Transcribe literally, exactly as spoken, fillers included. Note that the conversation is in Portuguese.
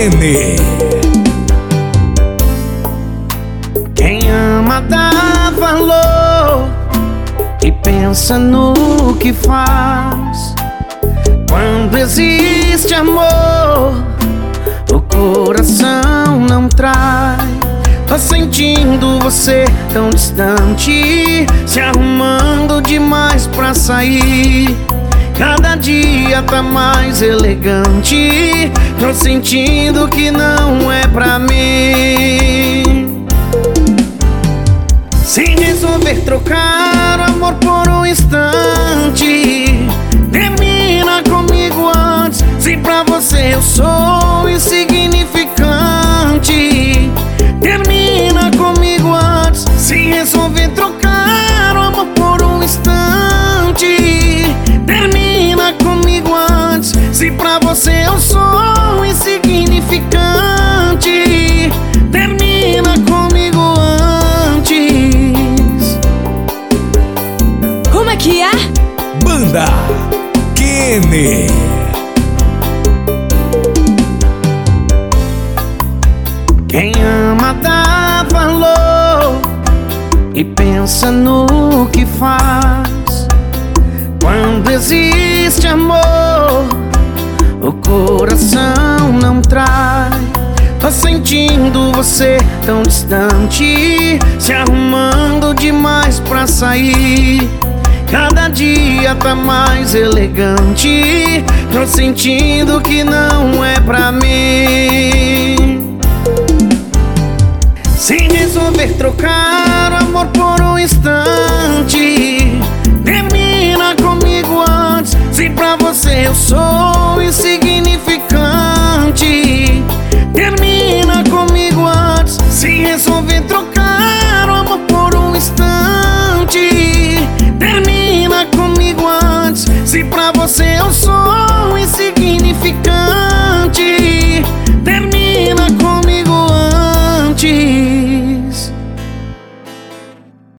Kenny. Quem ama dá valor e pensa no que faz. Quando existe amor, o coração não trai. Tô sentindo você tão distante, se arrumando demais pra sair. Cada dia tá mais elegante. Tô sentindo que não é pra mim. Se resolver trocar o amor por um instante, termina comigo antes. Se pra você eu sou insignificante, termina comigo antes. Se resolver trocar o amor por um instante, termina comigo antes. Se pra você eu sou insignificante, termina comigo antes. Como é que é? Banda Kenny. Quem ama dá valor e pensa no que faz. Quando existe amor, o coração não trai. Tô sentindo você tão distante, se arrumando demais pra sair. Cada dia tá mais elegante. Tô sentindo que não é pra mim. Se resolver trocar o amor por um instante, termina comigo antes. Se pra você eu sou insignificante, termina comigo antes. Se resolver trocar o amor por um instante, termina comigo antes. Se pra você eu sou